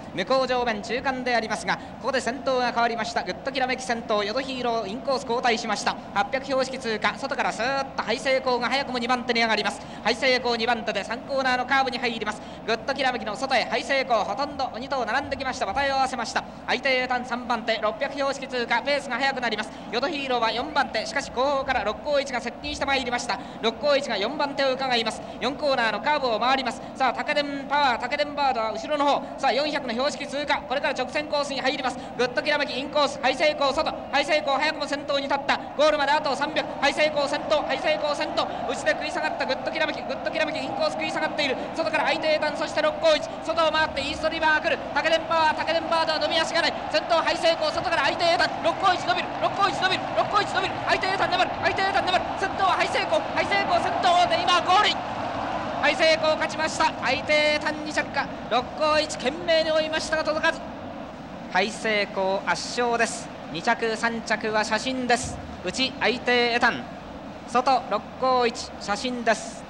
向こう上面中間でありますが、ここで先頭が変わりました。グッドきらめき先頭、ヨドヒーローインコース交代しました。800標識通過、外からスーッとハイセイコーが早くも2番手に上がります。ハイセイコー2番手で3コーナーのカーブに入ります。グッドきらめきの外へハイセイコーほとんど2頭並んできました。馬体を合わせました。相手単3番手、600標識通過、ペースが速くなります。ヨドヒーローは4番手、しかし後方から六甲一が接近してまいりました。六甲一が4番手を伺います。4コーナーのカーブを回ります。さあタケデンパワー、タケデンバードは後ろの方、さあ400の標識通過、これから直線コースに入ります。グッドきらめきインコース、ハイセイコー外、ハイセイコー早くも先頭に立った。ゴールまであと300、ハイセイコー先頭、ハイセイコー先頭、内で食い下がったグッドきらめき、グッドきらめきインコース食い下がっている。外から相手英単、そして六甲一、外を回ってイーストリバーが来る。タケデンパワー、タケデンバードは伸び足がない。先頭ハイセイコー、外から相手英単、六甲一伸びる、六甲一伸びる、六甲一伸びる、相手英単粘る、相手英単粘る。先頭はハイセイコー、ハイセイコー先頭で今ゴールイン。ハイセイコー勝ちました。相手英単に着火、六甲一懸命に追いましたが届かず。ハイセイコー圧勝です。2着3着は写真です。内相手エタン、外六甲一写真です。